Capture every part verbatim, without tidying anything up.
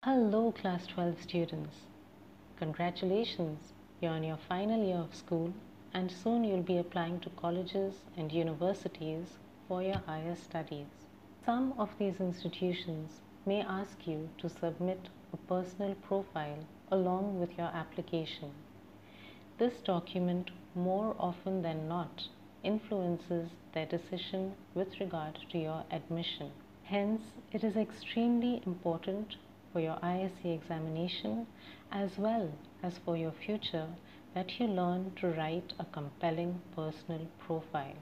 Hello Class twelve students. Congratulations, you're in your final year of school and soon you'll be applying to colleges and universities for your higher studies. Some of these institutions may ask you to submit a personal profile along with your application. This document, more often than not, influences their decision with regard to your admission. Hence, it is extremely important for your I S C examination as well as for your future that you learn to write a compelling personal profile.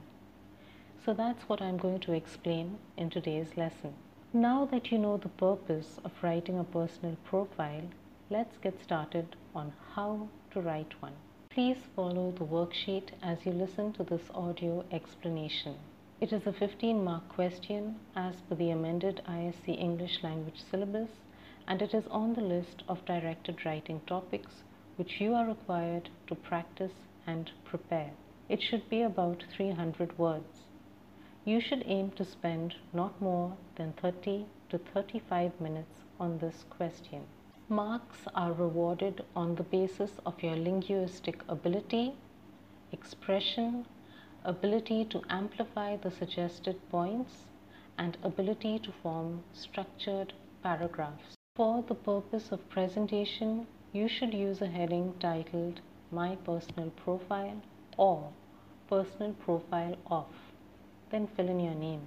So that's what I'm going to explain in today's lesson. Now that you know the purpose of writing a personal profile, let's get started on how to write one. Please follow the worksheet as you listen to this audio explanation. It is a fifteen mark question as per the amended I S C English language syllabus, and it is on the list of directed writing topics which you are required to practice and prepare. It should be about three hundred words. You should aim to spend not more than thirty to thirty-five minutes on this question. Marks are rewarded on the basis of your linguistic ability, expression, ability to amplify the suggested points, and ability to form structured paragraphs. For the purpose of presentation, you should use a heading titled My Personal Profile or Personal Profile of. Then fill in your name.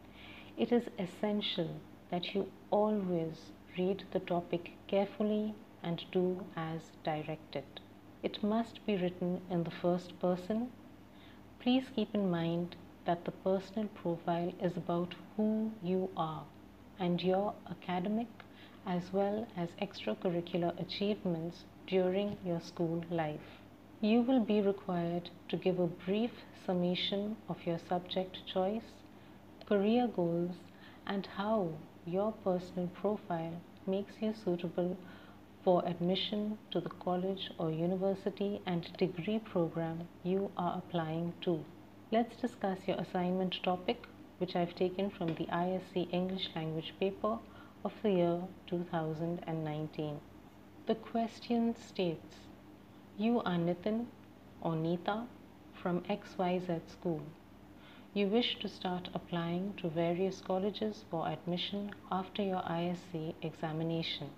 It is essential that you always read the topic carefully and do as directed. It must be written in the first person. Please keep in mind that the personal profile is about who you are and your academic as well as extracurricular achievements during your school life. You will be required to give a brief summation of your subject choice, career goals, and how your personal profile makes you suitable for admission to the college or university and degree program you are applying to. Let's discuss your assignment topic, which I've taken from the I S C English language paper of the year two thousand nineteen. The question states, you are Nitin or Neeta from X Y Z school. You wish to start applying to various colleges for admission after your I S C examination.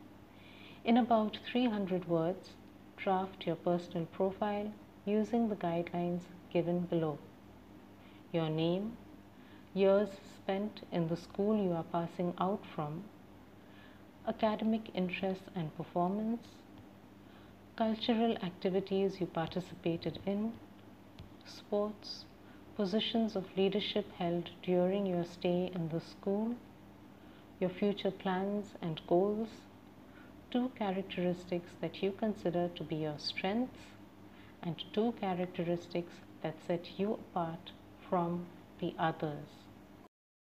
In about three hundred words, draft your personal profile using the guidelines given below. Your name, years spent in the school you are passing out from, academic interests and performance, cultural activities you participated in, sports, positions of leadership held during your stay in the school, your future plans and goals, two characteristics that you consider to be your strengths, and two characteristics that set you apart from the others.